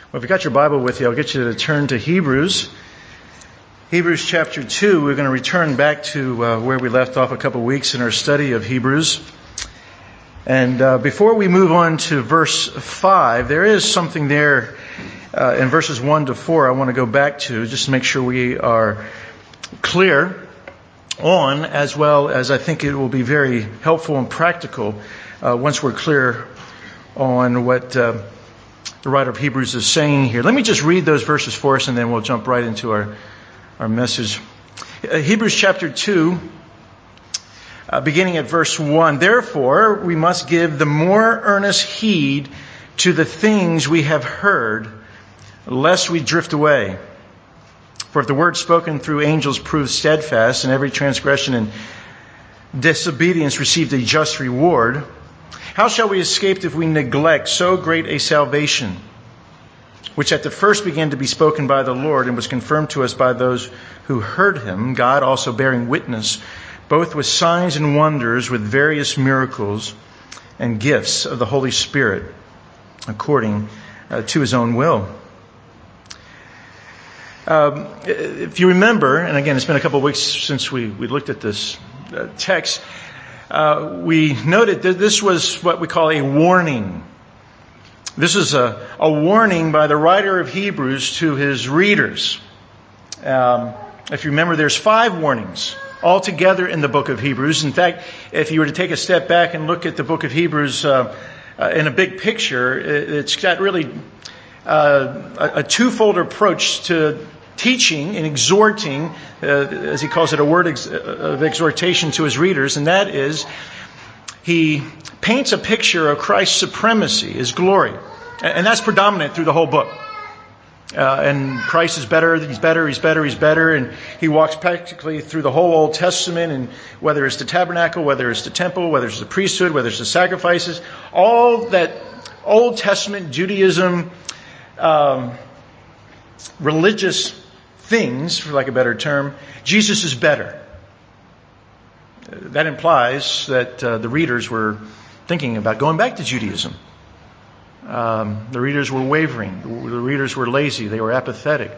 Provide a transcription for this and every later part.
Well, if you got your Bible with you, I'll get you to turn to Hebrews. Hebrews chapter 2, we're going to return back to where we left off a couple of weeks in our study of Hebrews. And before we move on to verse 5, there is something there in verses 1 to 4 I want to go back to, just to make sure we are clear on, as well as I think it will be very helpful and practical once we're clear on what the writer of Hebrews is saying here. Let me just read those verses for us, and then we'll jump right into our message. Hebrews chapter 2, beginning at verse 1. Therefore, we must give the more earnest heed to the things we have heard, lest we drift away. For if the word spoken through angels proved steadfast, and every transgression and disobedience received a just reward, how shall we escape if we neglect so great a salvation, which at the first began to be spoken by the Lord and was confirmed to us by those who heard him, God also bearing witness, both with signs and wonders, with various miracles and gifts of the Holy Spirit, according to his own will. If you remember, and again, it's been a couple of weeks since we looked at this text, we noted that this was what we call a warning. This is a warning by the writer of Hebrews to his readers. If you remember, there's 5 warnings altogether in the book of Hebrews. In fact, if you were to take a step back and look at the book of Hebrews in a big picture, it's got really a twofold approach to teaching and exhorting, as he calls it, a word of exhortation to his readers, and that is, he paints a picture of Christ's supremacy, his glory, and that's predominant through the whole book. And Christ is better, he's better, and he walks practically through the whole Old Testament, and whether it's the tabernacle, whether it's the temple, whether it's the priesthood, whether it's the sacrifices, all that Old Testament Judaism, religious things, for lack of a better term, Jesus is better. That implies that the readers were thinking about going back to Judaism. The readers were wavering. The readers were lazy. They were apathetic.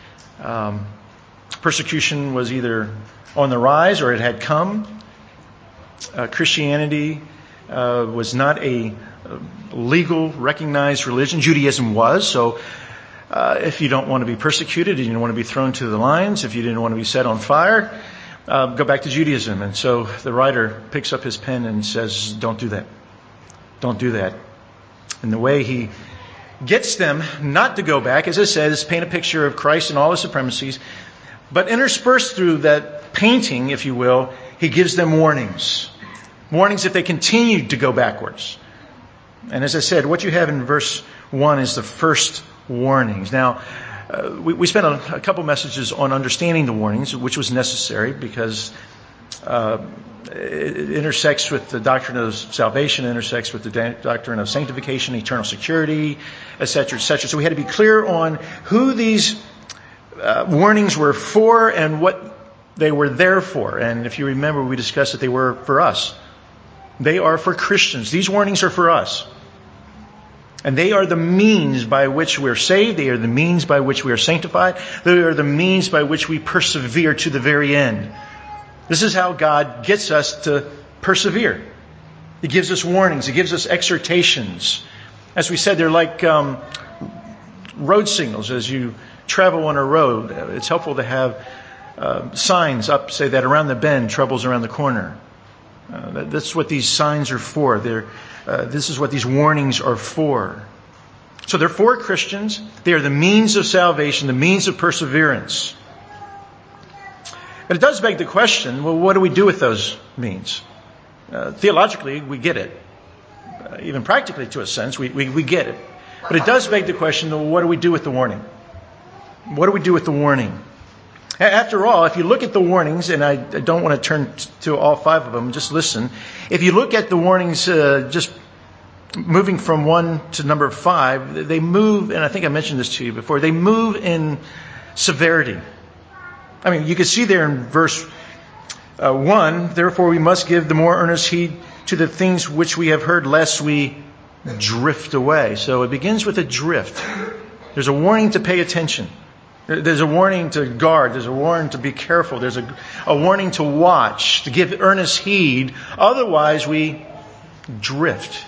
Persecution was either on the rise or it had come. Christianity was not a legal, recognized religion. Judaism was. So if you don't want to be persecuted, you didn't want to be thrown to the lions, if you didn't want to be set on fire, go back to Judaism. And so the writer picks up his pen and says, don't do that. Don't do that. And the way he gets them not to go back, as I said, is paint a picture of Christ and all his supremacies. But interspersed through that painting, if you will, he gives them warnings. Warnings if they continue to go backwards. And as I said, what you have in verse 1 is the first warnings. Now, we spent a couple messages on understanding the warnings, which was necessary because it intersects with the doctrine of salvation, intersects with the doctrine of sanctification, eternal security, etc., etc. So we had to be clear on who these warnings were for and what they were there for. And if you remember, we discussed that they were for us. They are for Christians. These warnings are for us. And they are the means by which we're saved. They are the means by which we are sanctified. They are the means by which we persevere to the very end. This is how God gets us to persevere. He gives us warnings. He gives us exhortations. As we said, they're like road signals as you travel on a road. It's helpful to have signs up, say that around the bend, trouble's around the corner. That's what these signs are for. This is what these warnings are for. So they're for Christians. They are the means of salvation, the means of perseverance. But it does beg the question, well, what do we do with those means? Theologically, we get it. Even practically, to a sense, we get it. But it does beg the question, well, what do we do with the warning? What do we do with the warning? After all, if you look at the warnings, and I don't want to turn to all 5 of them, just listen. If you look at the warnings, just moving from 1 to number 5, they move, and I think I mentioned this to you before, they move in severity. I mean, you can see there in verse 1, therefore we must give the more earnest heed to the things which we have heard, lest we drift away. So it begins with a drift. There's a warning to pay attention. There's a warning to guard. There's a warning to be careful. There's a warning to watch, to give earnest heed. Otherwise, we drift.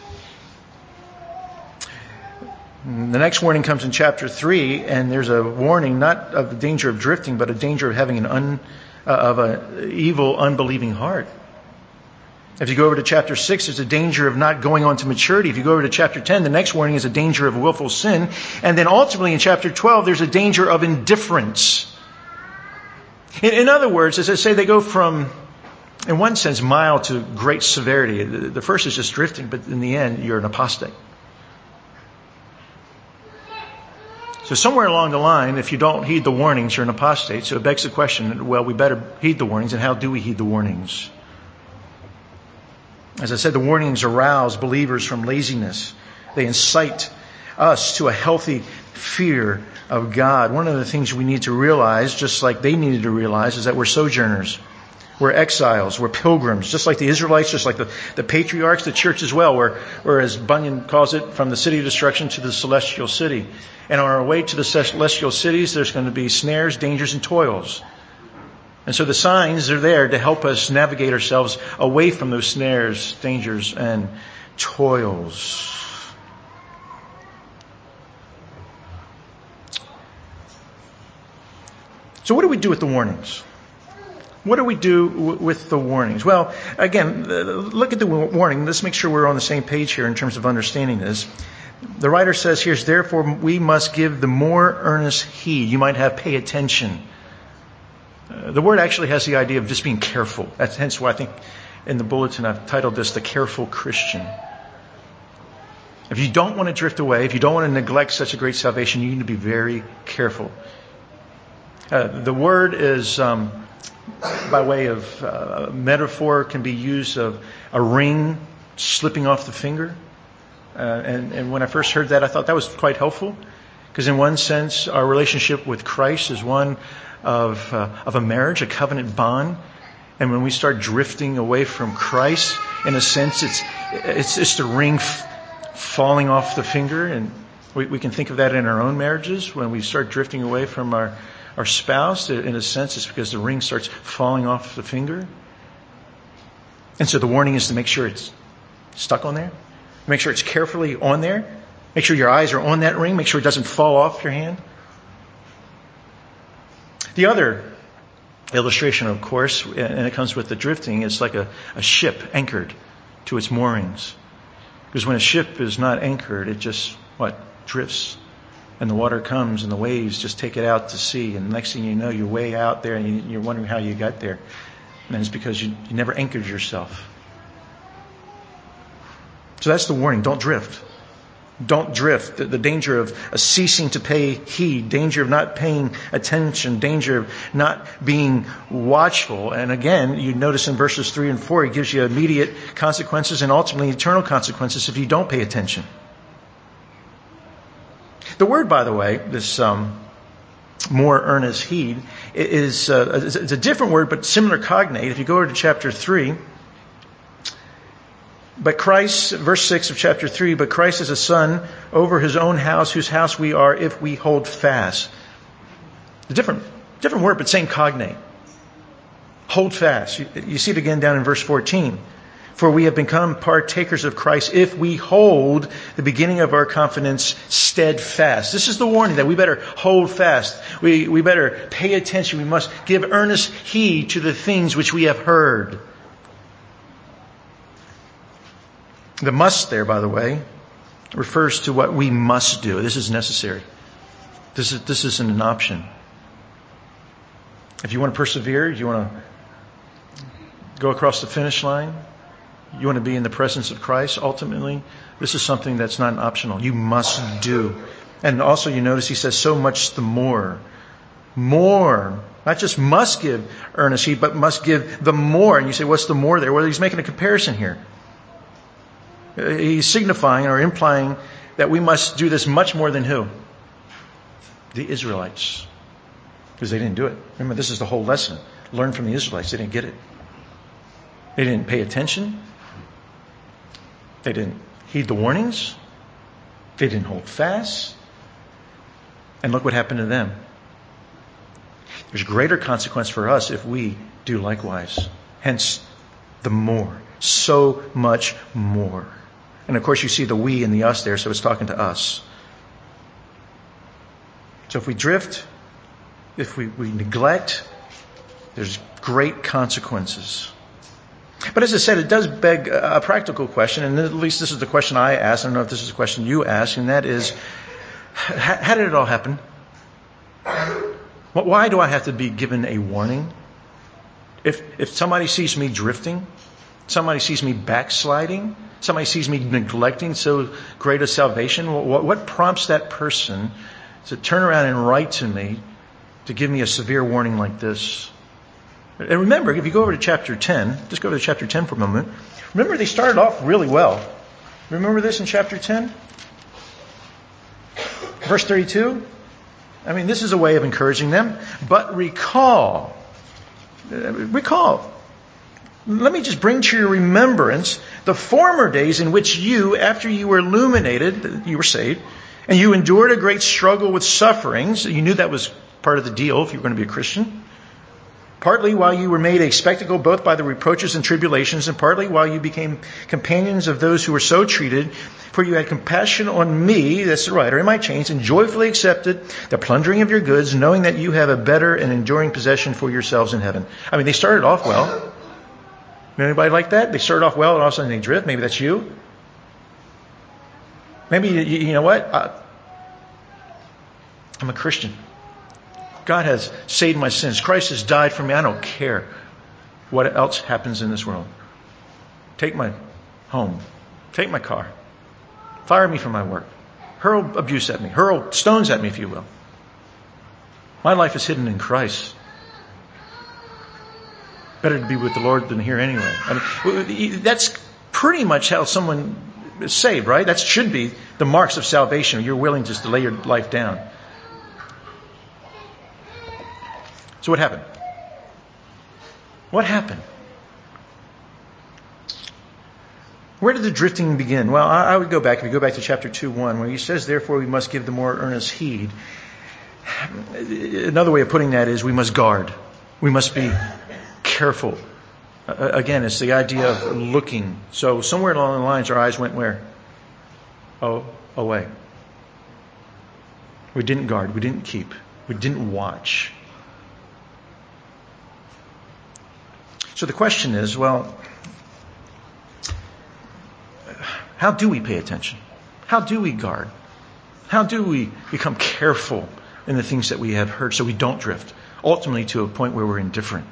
The next warning comes in chapter 3, and there's a warning not of the danger of drifting, but a danger of having an evil, unbelieving heart. If you go over to chapter 6, there's a danger of not going on to maturity. If you go over to chapter 10, the next warning is a danger of willful sin. And then ultimately in chapter 12, there's a danger of indifference. In other words, as I say, they go from, in one sense, mild to great severity. The first is just drifting, but in the end, you're an apostate. So somewhere along the line, if you don't heed the warnings, you're an apostate. So it begs the question, well, we better heed the warnings. And how do we heed the warnings? As I said, the warnings arouse believers from laziness. They incite us to a healthy fear of God. One of the things we need to realize, just like they needed to realize, is that we're sojourners. We're exiles. We're pilgrims. Just like the Israelites, just like the patriarchs, the church as well. We're, as Bunyan calls it, from the city of destruction to the celestial city. And on our way to the celestial cities, there's going to be snares, dangers, and toils. And so the signs are there to help us navigate ourselves away from those snares, dangers, and toils. So what do we do with the warnings? What do we do with the warnings? Well, again, look at the warning. Let's make sure we're on the same page here in terms of understanding this. The writer says here, therefore we must give the more earnest heed. You might have pay attention. The word actually has the idea of just being careful. That's hence why I think in the bulletin I've titled this The Careful Christian. If you don't want to drift away, if you don't want to neglect such a great salvation, you need to be very careful. The word is, by way of metaphor, can be used of a ring slipping off the finger. And when I first heard that, I thought that was quite helpful. Because in one sense, our relationship with Christ is one of a marriage, a covenant bond. And when we start drifting away from Christ, in a sense, it's just a ring falling off the finger. And we can think of that in our own marriages. When we start drifting away from our spouse, in a sense, it's because the ring starts falling off the finger. And so the warning is to make sure it's stuck on there. Make sure it's carefully on there. Make sure your eyes are on that ring. Make sure it doesn't fall off your hand. The other illustration, of course, and it comes with the drifting, is like a ship anchored to its moorings. Because when a ship is not anchored, it just, drifts. And the water comes and the waves just take it out to sea. And the next thing you know, you're way out there and you're wondering how you got there. And it's because you never anchored yourself. So that's the warning. Don't drift. Don't drift. The danger of ceasing to pay heed, danger of not paying attention, danger of not being watchful. And again, you notice in verses 3 and 4, it gives you immediate consequences and ultimately eternal consequences if you don't pay attention. The word, by the way, this more earnest heed, is it's a different word but similar cognate. If you go over to chapter 3, but Christ, verse 6 of chapter 3, but Christ is a son over his own house, whose house we are if we hold fast. A different word, but same cognate. Hold fast. You see it again down in verse 14. For we have become partakers of Christ if we hold the beginning of our confidence steadfast. This is the warning that we better hold fast. We better pay attention. We must give earnest heed to the things which we have heard. The must there, by the way, refers to what we must do. This is necessary. This isn't an option. If you want to persevere, you want to go across the finish line, you want to be in the presence of Christ, ultimately, this is something that's not optional. You must do. And also you notice he says so much the more. More. Not just must give earnest heed, but must give the more. And you say, what's the more there? Well, he's making a comparison here. He's signifying or implying that we must do this much more than who? The Israelites. Because they didn't do it. Remember, this is the whole lesson. Learn from the Israelites. They didn't get it. They didn't pay attention. They didn't heed the warnings. They didn't hold fast. And look what happened to them. There's greater consequence for us if we do likewise. Hence, the more. So much more. And of course, you see the we and the us there, so it's talking to us. So if we drift, if we neglect, there's great consequences. But as I said, it does beg a practical question, and at least this is the question I ask. I don't know if this is the question you ask, and that is, how did it all happen? Why do I have to be given a warning? If somebody sees me drifting, somebody sees me backsliding, somebody sees me neglecting so great a salvation, what prompts that person to turn around and write to me to give me a severe warning like this? And remember, if you go over to chapter 10, just go over to chapter 10 for a moment. Remember, they started off really well. Remember this in chapter 10? Verse 32? I mean, this is a way of encouraging them. But recall. Let me just bring to your remembrance the former days in which you, after you were illuminated, you were saved, and you endured a great struggle with sufferings. You knew that was part of the deal if you were going to be a Christian. Partly while you were made a spectacle both by the reproaches and tribulations, and partly while you became companions of those who were so treated. For you had compassion on me, that's the writer, in my chains, and joyfully accepted the plundering of your goods, knowing that you have a better and enduring possession for yourselves in heaven. I mean, they started off well. Anybody like that? They started off well and all of a sudden they drift. Maybe that's you. Maybe, you know what? I'm a Christian. God has saved my sins. Christ has died for me. I don't care what else happens in this world. Take my home. Take my car. Fire me from my work. Hurl abuse at me. Hurl stones at me, if you will. My life is hidden in Christ. Better to be with the Lord than here anyway. I mean, that's pretty much how someone is saved, right? That should be the marks of salvation. You're willing just to lay your life down. So what happened? What happened? Where did the drifting begin? Well, I would go back. If you go back to chapter 2:1, where he says, therefore we must give the more earnest heed. Another way of putting that is we must guard. We must be careful. Again, it's the idea of looking. So somewhere along the lines, our eyes went where? Oh, away. We didn't guard. We didn't keep. We didn't watch. So the question is, well, how do we pay attention? How do we guard? How do we become careful in the things that we have heard so we don't drift, ultimately to a point where we're indifferent?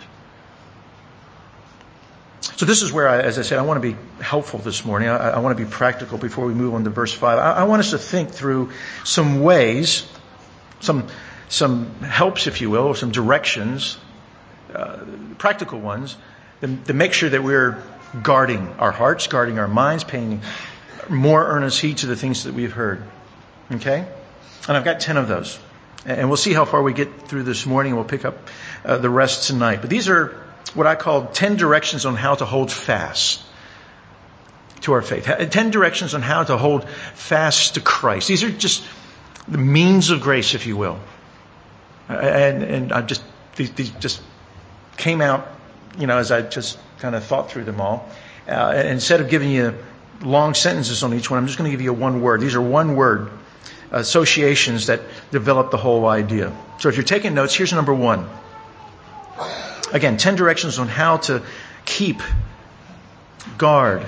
So this is where, as I said, I want to be helpful this morning. I want to be practical before we move on to verse 5. I want us to think through some ways, some helps, if you will, or some directions, practical ones, to make sure that we're guarding our hearts, guarding our minds, paying more earnest heed to the things that we've heard. Okay? And I've got 10 of those. And we'll see how far we get through this morning, and we'll pick up the rest tonight. But these are what I call 10 directions on how to hold fast to our faith. 10 directions on how to hold fast to Christ. These are just the means of grace, if you will. And I just, these just came out, as I just kind of thought through them all. Instead of giving you long sentences on each one, I'm just going to give you one word. These are one word associations that develop the whole idea. So if you're taking notes, here's number 1. Again, 10 directions on how to keep, guard,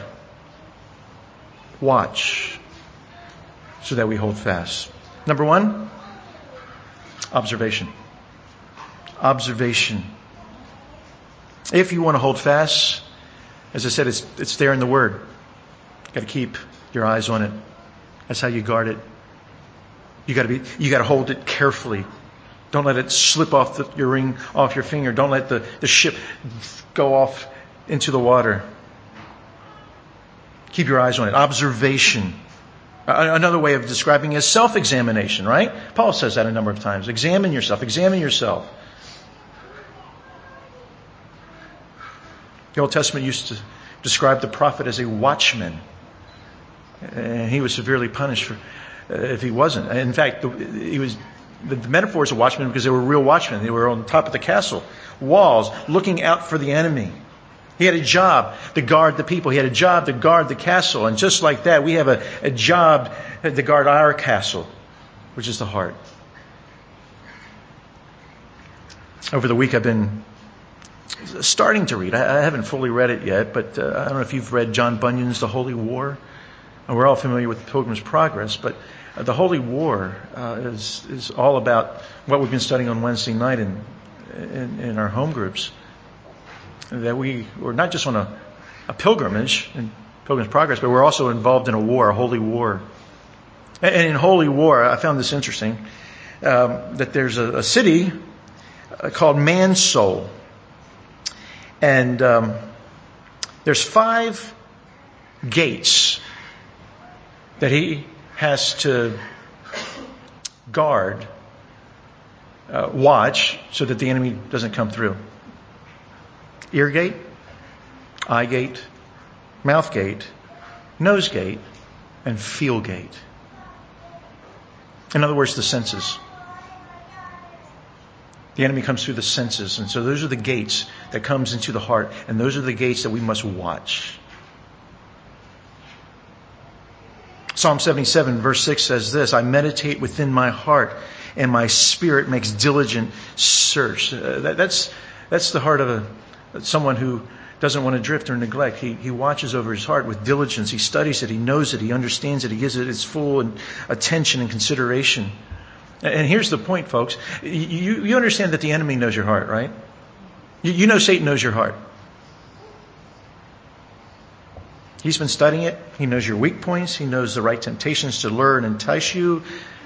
watch, so that we hold fast. Number 1, observation. Observation. If you want to hold fast, as I said, it's there in the Word. You've got to keep your eyes on it. That's how you guard it. You got to hold it carefully. Don't let it slip off your ring, off your finger. Don't let the ship go off into the water. Keep your eyes on it. Observation. Another way of describing it is self-examination, right? Paul says that a number of times. Examine yourself. Examine yourself. The Old Testament used to describe the prophet as a watchman. And he was severely punished if he wasn't. In fact, he was the metaphor is a watchman because they were real watchmen. They were on top of the castle walls, looking out for the enemy. He had a job to guard the people. He had a job to guard the castle. And just like that, we have a job to guard our castle, which is the heart. Over the week, I've been starting to read. I haven't fully read it yet, but I don't know if you've read John Bunyan's The Holy War. And we're all familiar with Pilgrim's Progress, but The Holy War is all about what we've been studying on Wednesday night in our home groups. That we were not just on a pilgrimage in Pilgrim's Progress, but we're also involved in a war, a holy war. And in Holy War, I found this interesting, that there's a city called Mansoul. And there's 5 gates that he has to guard, watch, so that the enemy doesn't come through. Ear gate, eye gate, mouth gate, nose gate, and feel gate. In other words, the senses. The enemy comes through the senses. And so those are the gates that comes into the heart. And those are the gates that we must watch. Psalm 77 verse 6 says this, I meditate within my heart and my spirit makes diligent search. That's the heart of someone who doesn't want to drift or neglect. He watches over his heart with diligence. He studies it. He knows it. He understands it. He gives it its full attention and consideration. And here's the point, folks. You understand that the enemy knows your heart, right? You know Satan knows your heart. He's been studying it. He knows your weak points. He knows the right temptations to lure and entice you.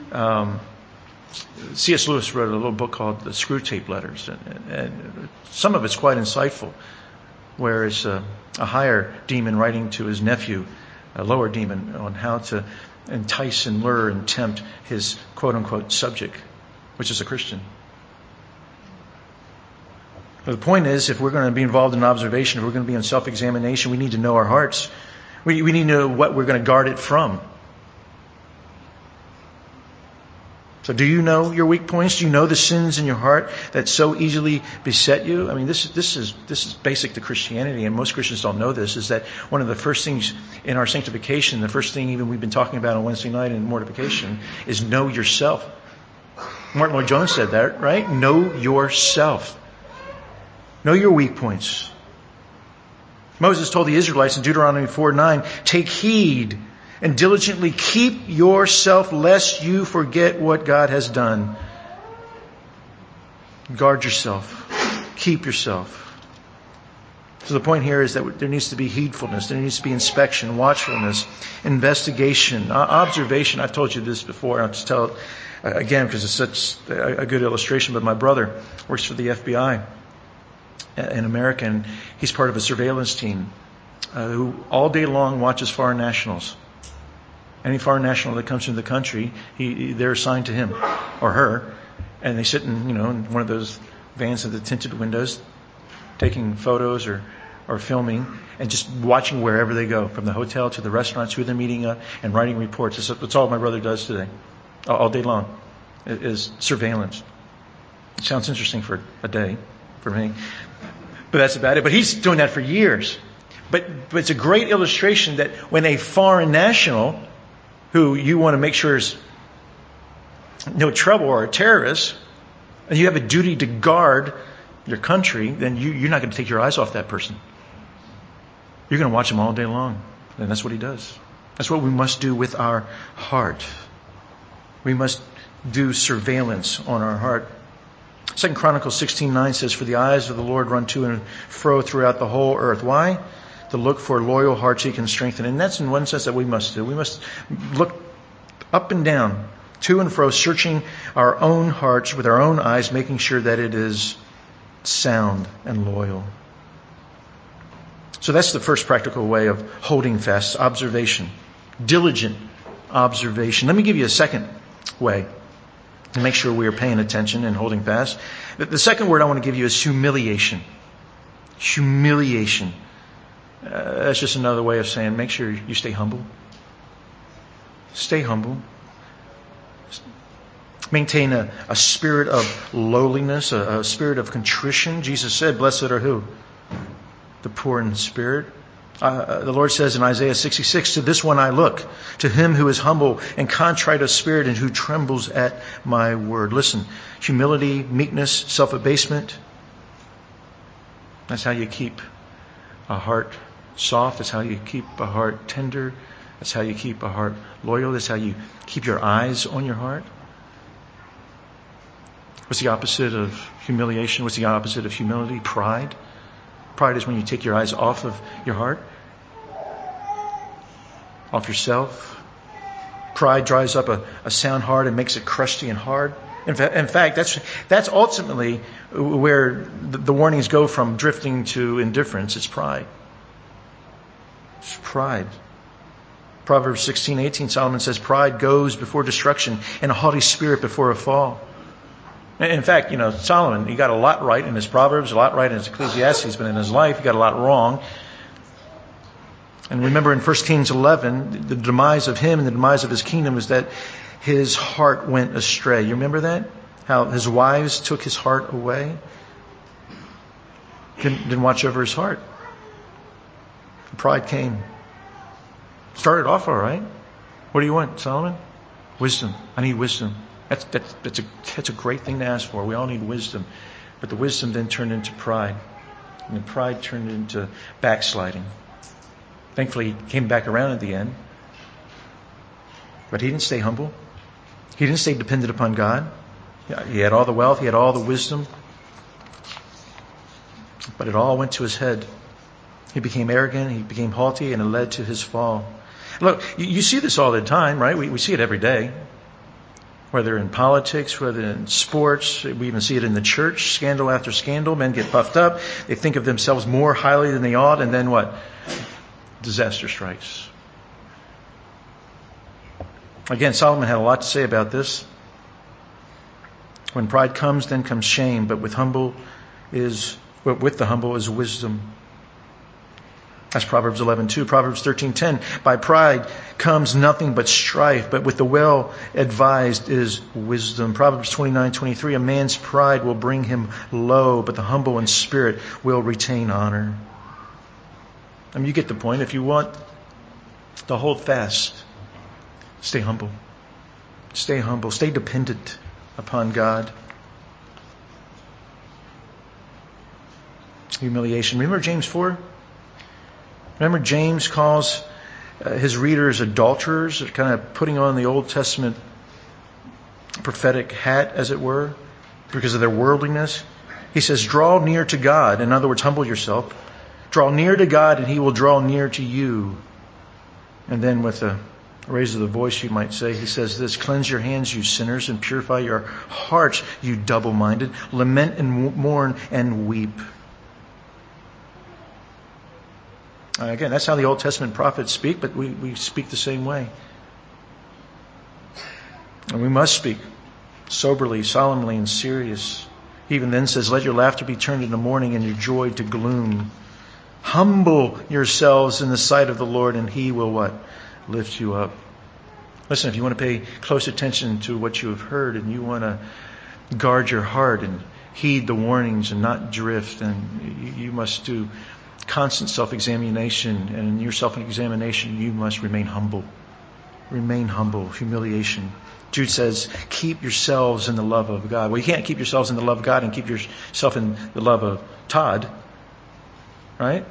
C.S. Lewis wrote a little book called The Screwtape Letters. And some of it's quite insightful, where it's a higher demon writing to his nephew, a lower demon, on how to entice and lure and tempt his quote-unquote subject, which is a Christian. The point is, if we're going to be involved in observation, if we're going to be in self-examination, we need to know our hearts. We need to know what we're going to guard it from. So do you know your weak points? Do you know the sins in your heart that so easily beset you? I mean, this is basic to Christianity, and most Christians don't know this, is that one of the first things in our sanctification, the first thing even we've been talking about on Wednesday night in mortification, is know yourself. Martin Lloyd-Jones said that, right? Know yourself. Know your weak points. Moses told the Israelites in Deuteronomy 4:9, take heed and diligently keep yourself lest you forget what God has done. Guard yourself. Keep yourself. So the point here is that there needs to be heedfulness. There needs to be inspection, watchfulness, investigation, observation. I've told you this before. I'll just tell it again because it's such a good illustration. But my brother works for the FBI in America, and he's part of a surveillance team who all day long watches foreign nationals. Any foreign national that comes into the country, they're assigned to him or her, and they sit in one of those vans with the tinted windows, taking photos or filming, and just watching wherever they go, from the hotel to the restaurants, who they're meeting at, and writing reports. That's all my brother does today, all day long, is surveillance. It sounds interesting for a day, for me, but that's about it. But he's doing that for years. But it's a great illustration that when a foreign national, who you want to make sure is no trouble or a terrorist, and you have a duty to guard your country, then you're not going to take your eyes off that person. You're going to watch him all day long. And that's what he does. That's what we must do with our heart. We must do surveillance on our heart. 2 Chronicles 16:9 says, for the eyes of the Lord run to and fro throughout the whole earth. Why? To look for loyal hearts he can strengthen. And that's in one sense that we must do. We must look up and down, to and fro, searching our own hearts with our own eyes, making sure that it is sound and loyal. So that's the first practical way of holding fast, observation, diligent observation. Let me give you a second way to make sure we are paying attention and holding fast. The second word I want to give you is humiliation. Humiliation. That's just another way of saying make sure you stay humble. Stay humble. Maintain a spirit of lowliness, a spirit of contrition. Jesus said, blessed are who? The poor in spirit. The Lord says in Isaiah 66, to this one I look, to him who is humble and contrite of spirit and who trembles at my word. Listen, humility, meekness, self-abasement. That's how you keep a heart soft. That's how you keep a heart tender. That's how you keep a heart loyal. That's how you keep your eyes on your heart. What's the opposite of humiliation? What's the opposite of humility? Pride. Pride is when you take your eyes off of your heart, off yourself. Pride dries up a sound heart and makes it crusty and hard. In fact, that's ultimately where the warnings go from drifting to indifference. It's pride. It's pride. Proverbs 16:18, Solomon says, pride goes before destruction and a haughty spirit before a fall. In fact, Solomon, he got a lot right in his Proverbs, a lot right in his Ecclesiastes, but in his life, he got a lot wrong. And remember in 1 Kings 11, the demise of him and the demise of his kingdom is that his heart went astray. You remember that? How his wives took his heart away? Didn't watch over his heart. Pride came. Started off all right. What do you want, Solomon? Wisdom. I need wisdom. That's a great thing to ask for. We all need wisdom. But the wisdom then turned into pride. And the pride turned into backsliding. Thankfully, he came back around at the end. But he didn't stay humble. He didn't stay dependent upon God. He had all the wealth. He had all the wisdom. But it all went to his head. He became arrogant. He became haughty, and it led to his fall. Look, you see this all the time, right? We see it every day. Whether in politics, whether in sports, we even see it in the church, scandal after scandal. Men get puffed up. They think of themselves more highly than they ought. And then what? Disaster strikes. Again, Solomon had a lot to say about this. When pride comes, then comes shame. But with the humble is wisdom. That's Proverbs 11:2. Proverbs 13:10. By pride comes nothing but strife, but with the well-advised is wisdom. Proverbs 29:23. A man's pride will bring him low, but the humble in spirit will retain honor. I mean, you get the point. If you want to hold fast, stay humble. Stay humble. Stay dependent upon God. Humiliation. Remember James 4? Remember James calls his readers adulterers, kind of putting on the Old Testament prophetic hat, as it were, because of their worldliness. He says, draw near to God. In other words, humble yourself. Draw near to God and He will draw near to you. And then with a raise of the voice, you might say, he says this, cleanse your hands, you sinners, and purify your hearts, you double-minded. Lament and mourn and weep. Again, that's how the Old Testament prophets speak, but we speak the same way. And we must speak soberly, solemnly, and serious. He even then says, let your laughter be turned into mourning and your joy to gloom. Humble yourselves in the sight of the Lord, and He will what? Lift you up. Listen, if you want to pay close attention to what you have heard and you want to guard your heart and heed the warnings and not drift, and you must do constant self-examination, and in your self-examination you must remain humble. Remain humble. Humiliation. Jude says, keep yourselves in the love of God. Well, you can't keep yourselves in the love of God and keep yourself in the love of Todd. Right?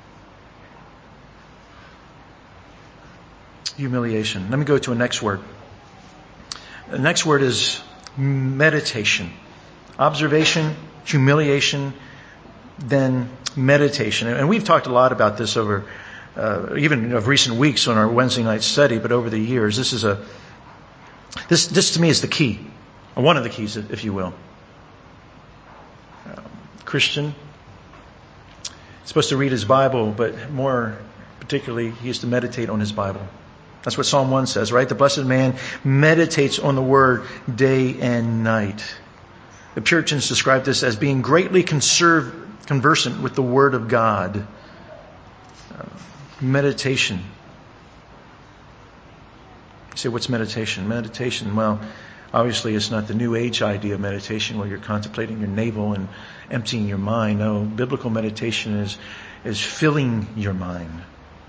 Humiliation. Let me go to a next word. The next word is meditation. Observation, humiliation, then meditation. And we've talked a lot about this over even of recent weeks on our Wednesday night study, but over the years, this to me is the key, or one of the keys, if you will. Christian, supposed to read his Bible, but more particularly, he is to meditate on his Bible. That's what Psalm 1 says, right? The blessed man meditates on the Word day and night. The Puritans describe this as being greatly conversant with the Word of God. Meditation. You say, what's meditation? Meditation, well, Obviously, it's not the New Age idea of meditation where you're contemplating your navel and emptying your mind. No, biblical meditation is filling your mind.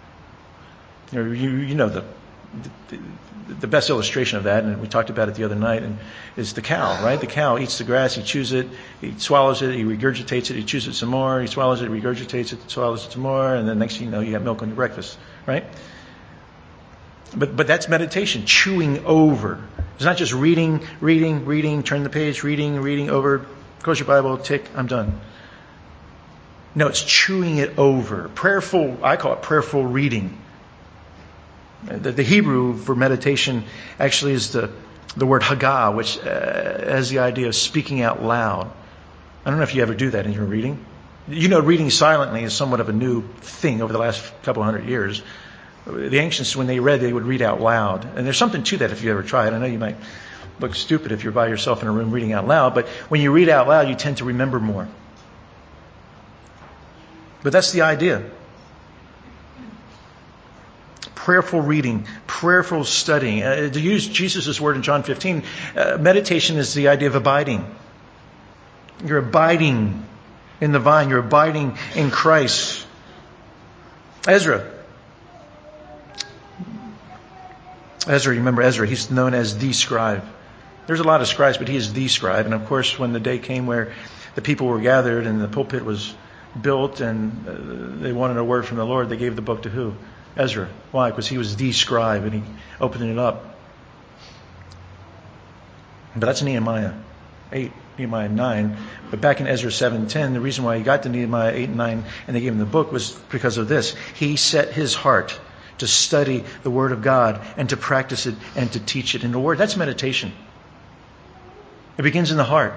You know the best illustration of that, and we talked about it the other night, and is the cow, right? The cow eats the grass, he chews it, he swallows it, he regurgitates it, he chews it some more, he swallows it, regurgitates it, swallows it some more, and then next thing you know, you have milk on your breakfast, right? But that's meditation, chewing over. It's not just reading, turn the page, reading over, close your Bible, tick, I'm done. No, it's chewing it over. Prayerful, I call it prayerful reading. The Hebrew for meditation actually is the word hagah, which has the idea of speaking out loud. I don't know if you ever do that in your reading. You know, reading silently is somewhat of a new thing over the last couple hundred years. The ancients, when they read, they would read out loud. And there's something to that if you ever try it. I know you might look stupid if you're by yourself in a room reading out loud, but when you read out loud, you tend to remember more. But that's the idea. Prayerful reading, prayerful studying. To use Jesus' word in John 15, meditation is the idea of abiding. You're abiding in the vine. You're abiding in Christ. Ezra, you remember Ezra, he's known as the scribe. There's a lot of scribes, but he is the scribe. And of course, when the day came where the people were gathered and the pulpit was built and they wanted a word from the Lord, they gave the book to who? Ezra. Why? Because he was the scribe and he opened it up. But that's Nehemiah 8, Nehemiah 9. But back in Ezra 7:10, the reason why he got to Nehemiah 8 and 9 and they gave him the book was because of this. He set his heart to study the Word of God and to practice it and to teach it. And the Word, that's meditation. It begins in the heart.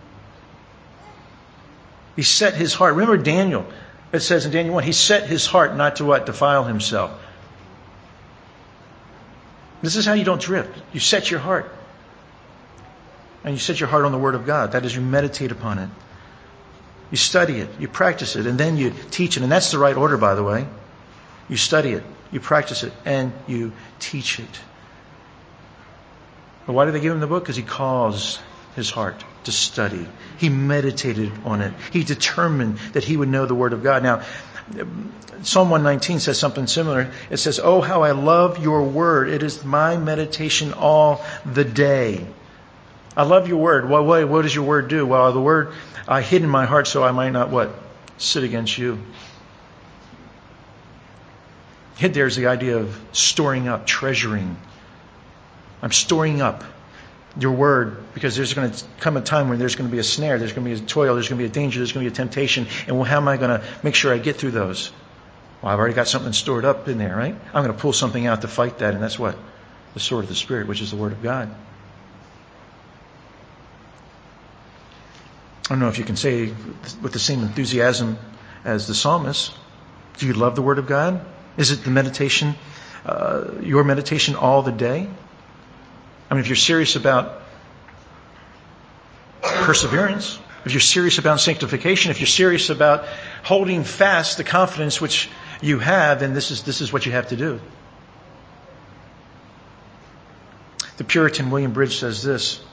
He set his heart. Remember Daniel. It says in Daniel 1, he set his heart not to what? Defile himself. This is how you don't drift. You set your heart. And you set your heart on the Word of God. That is, you meditate upon it. You study it. You practice it. And then you teach it. And that's the right order, by the way. You study it. You practice it. And you teach it. But why did they give him the book? Because he caused his heart to study. He meditated on it. He determined that he would know the Word of God. Now, Psalm 119 says something similar. It says, "Oh, how I love your word. It is my meditation all the day." I love your word. What does your word do? Well, the word I hid in my heart so I might not what? Sit against you. Hid there is the idea of storing up, treasuring. I'm storing up your word because there's going to come a time when there's going to be a snare, there's going to be a toil, there's going to be a danger, there's going to be a temptation. And well, how am I going to make sure I get through those? Well, I've already got something stored up in there, right? I'm going to pull something out to fight that. And that's what? The sword of the Spirit, which is the Word of God. I don't know if you can say with the same enthusiasm as the psalmist. Do you love the Word of God? Is it the meditation, your meditation all the day? I mean, if you're serious about perseverance, if you're serious about sanctification, if you're serious about holding fast the confidence which you have, then this is what you have to do. The Puritan William Bridge says this.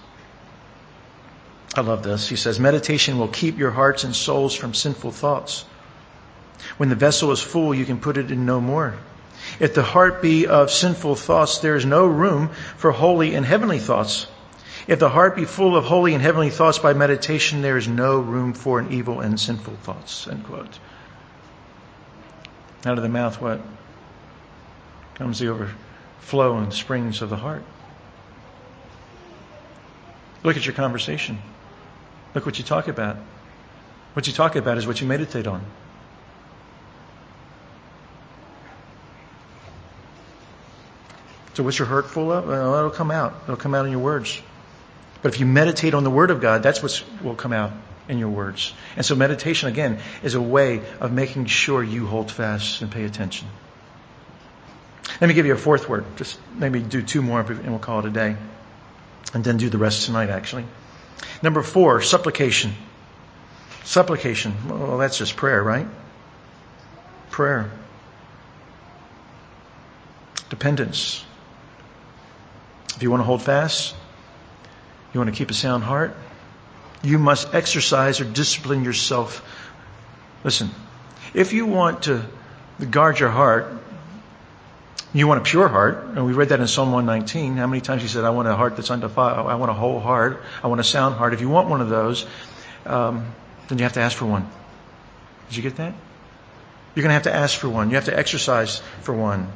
I love this. He says, meditation will keep your hearts and souls from sinful thoughts. When the vessel is full, you can put it in no more. If the heart be of sinful thoughts, there is no room for holy and heavenly thoughts. If the heart be full of holy and heavenly thoughts by meditation, there is no room for an evil and sinful thoughts. End quote. Out of the mouth, what? Comes the overflow and springs of the heart. Look at your conversation. Look what you talk about. What you talk about is what you meditate on. So what's your heart full of? Well, it'll come out. It'll come out in your words. But if you meditate on the Word of God, that's what will come out in your words. And so meditation, again, is a way of making sure you hold fast and pay attention. Let me give you a fourth word. Just maybe do two more and we'll call it a day. And then do the rest tonight, actually. Number 4, supplication. Supplication. Well, that's just prayer, right? Prayer. Dependence. If you want to hold fast, You want to keep a sound heart? You must exercise or discipline yourself. Listen, if you want to guard your heart, you want a pure heart, and we read that in Psalm 119. How many times he said, I want a heart that's undefiled. I want a whole heart. I want a sound heart. If you want one of those, then you have to ask for one. Did you get that? You're going to have to ask for one. You have to exercise for one.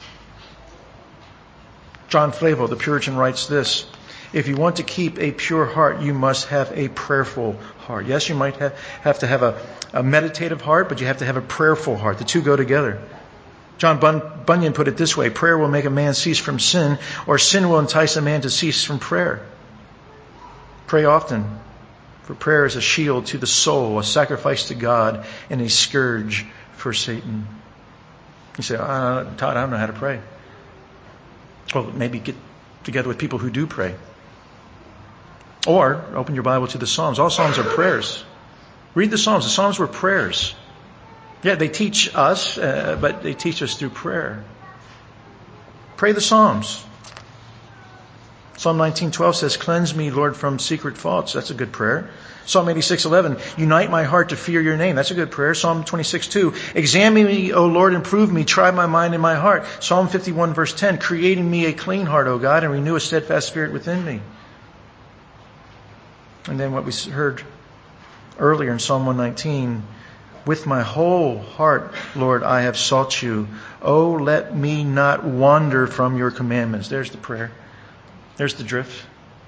John Flavel, the Puritan, writes this: if you want to keep a pure heart, you must have a prayerful heart. Yes, you might have to have a meditative heart, but you have to have a prayerful heart. The two go together. John Bunyan put it this way: prayer will make a man cease from sin, or sin will entice a man to cease from prayer. Pray often, for prayer is a shield to the soul, a sacrifice to God, and a scourge for Satan. You say, Todd, I don't know how to pray. Well, maybe get together with people who do pray. Or open your Bible to the Psalms. All Psalms are prayers. Read the Psalms. The Psalms were prayers. Yeah, they teach us, but they teach us through prayer. Pray the Psalms. Psalm 19:12 says, cleanse me, Lord, from secret faults. That's a good prayer. Psalm 86:11, unite my heart to fear your name. That's a good prayer. Psalm 26:2, examine me, O Lord, and prove me. Try my mind and my heart. Psalm 51 verse 10, create in me a clean heart, O God, and renew a steadfast spirit within me. And then what we heard earlier in Psalm 119, with my whole heart, Lord, I have sought you. Oh, let me not wander from your commandments. There's the prayer. There's the drift.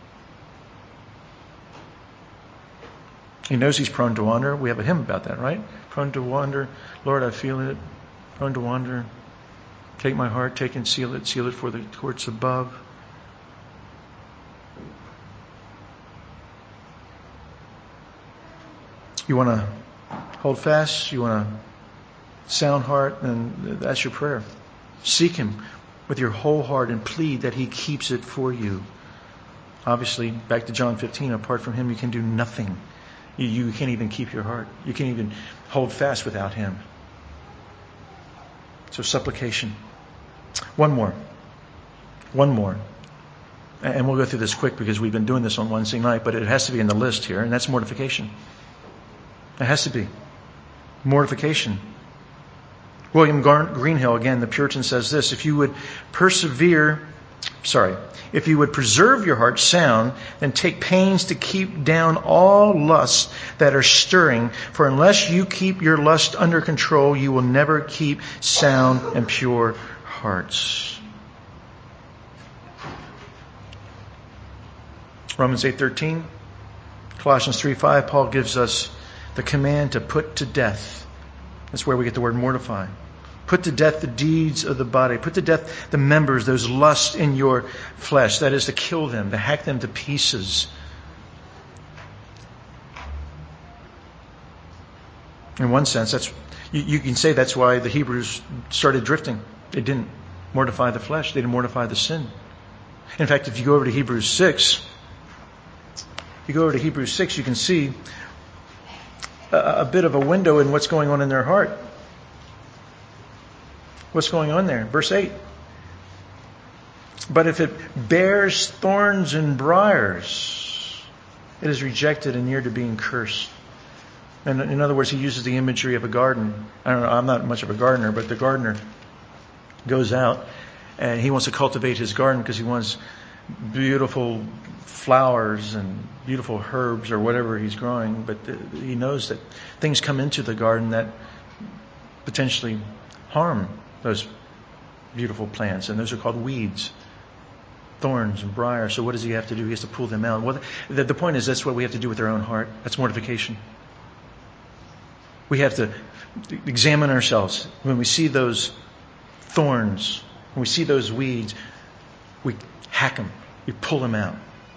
He knows he's prone to wander. We have a hymn about that, right? Prone to wander. Lord, I feel it. Prone to wander. Take my heart, take and seal it for the courts above. You want to hold fast, you want a sound heart, and that's your prayer. Seek him with your whole heart and plead that he keeps it for you. Obviously, back to John 15, apart from him you can do nothing. You can't even keep your heart. You can't even hold fast without him. So supplication. One more. And we'll go through this quick because we've been doing this on Wednesday night, but it has to be in the list here, and that's mortification. It has to be. Mortification. William Greenhill, again, the Puritan, says this: if you would preserve your heart sound, then take pains to keep down all lusts that are stirring, for unless you keep your lust under control, you will never keep sound and pure hearts. Romans 8:13, Colossians 3:5, Paul gives us the command to put to death. That's where we get the word mortify. Put to death the deeds of the body. Put to death the members, those lusts in your flesh. That is to kill them, to hack them to pieces. In one sense, that's you can say that's why the Hebrews started drifting. They didn't mortify the flesh. They didn't mortify the sin. In fact, if you go over to Hebrews 6, you can see a bit of a window in what's going on in their heart. What's going on there? Verse 8. But if it bears thorns and briars, it is rejected and near to being cursed. And in other words, he uses the imagery of a garden. I don't know, I'm not much of a gardener, but the gardener goes out and he wants to cultivate his garden because he wants beautiful flowers and beautiful herbs or whatever he's growing. But he knows that things come into the garden that potentially harm those beautiful plants, and those are called weeds, thorns and briars. So what does he have to do? He has to pull them out. Well, the point is, that's what we have to do with our own heart. That's mortification. We have to examine ourselves. When we see those thorns, when we see those weeds, we hack them. We pull them out.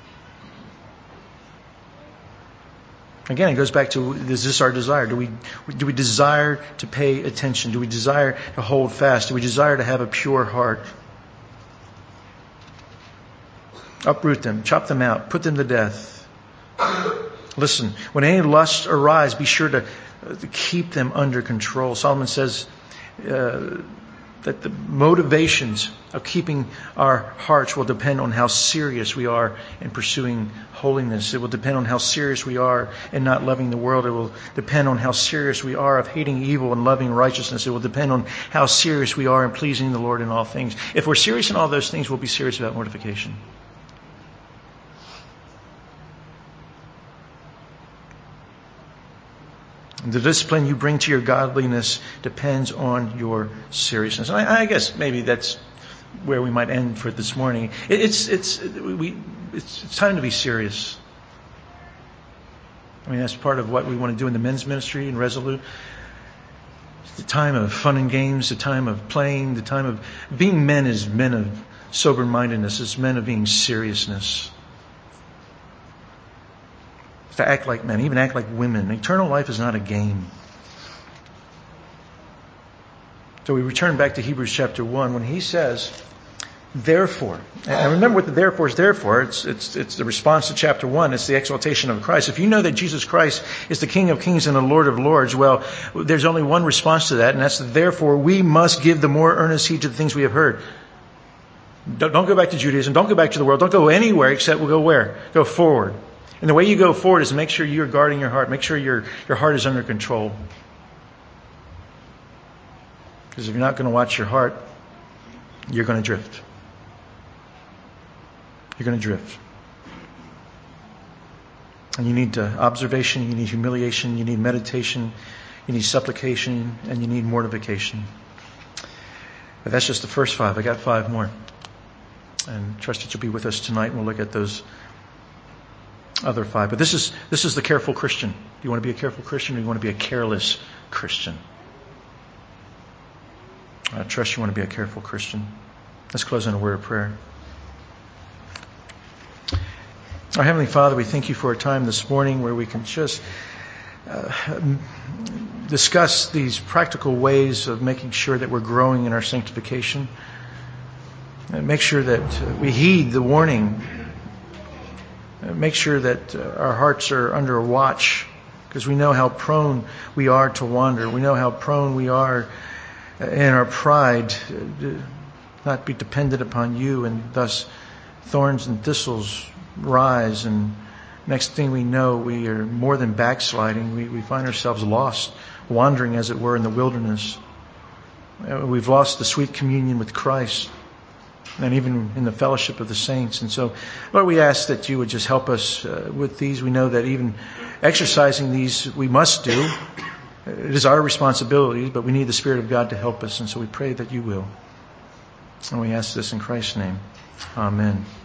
Again, it goes back to, is this our desire? Do we desire to pay attention? Do we desire to hold fast? Do we desire to have a pure heart? Uproot them, chop them out, put them to death. Listen, when any lusts arise, be sure to keep them under control. Solomon says, that the motivations of keeping our hearts will depend on how serious we are in pursuing holiness. It will depend on how serious we are in not loving the world. It will depend on how serious we are of hating evil and loving righteousness. It will depend on how serious we are in pleasing the Lord in all things. If we're serious in all those things, we'll be serious about mortification. The discipline you bring to your godliness depends on your seriousness. And I guess maybe that's where we might end for this morning. It's time to be serious. I mean, that's part of what we want to do in the men's ministry in Resolute. It's the time of fun and games, the time of playing, the time of being men is men of sober-mindedness. It's men of being seriousness. To act like men, even act like women. Eternal life is not a game. So we return back to Hebrews chapter 1 when he says, therefore, and remember what the therefore is there for. It's the response to chapter 1. It's the exaltation of Christ. If you know that Jesus Christ is the King of Kings and the Lord of Lords, well, there's only one response to that, and that's therefore we must give the more earnest heed to the things we have heard. Don't go back to Judaism. Don't go back to the world. Don't go anywhere except we'll go where? Go forward. And the way you go forward is make sure you're guarding your heart. Make sure your heart is under control. Because if you're not going to watch your heart, you're going to drift. You're going to drift. And you need observation, you need humiliation, you need meditation, you need supplication, and you need mortification. But that's just the first 5. I got 5 more. And trust that you'll be with us tonight and we'll look at those other 5. But this is the careful Christian. Do you want to be a careful Christian or do you want to be a careless Christian? I trust you want to be a careful Christian. Let's close in a word of prayer. Our Heavenly Father, we thank you for a time this morning where we can just discuss these practical ways of making sure that we're growing in our sanctification. And make sure that we heed the warning. Make sure that our hearts are under a watch, because we know how prone we are to wander. We know how prone we are in our pride to not be dependent upon you, and thus thorns and thistles rise, and next thing we know, we are more than backsliding. We find ourselves lost, wandering as it were in the wilderness. We've lost the sweet communion with Christ, and even in the fellowship of the saints. And so, Lord, we ask that you would just help us with these. We know that even exercising these we must do. It is our responsibility, but we need the Spirit of God to help us. And so we pray that you will. And we ask this in Christ's name. Amen.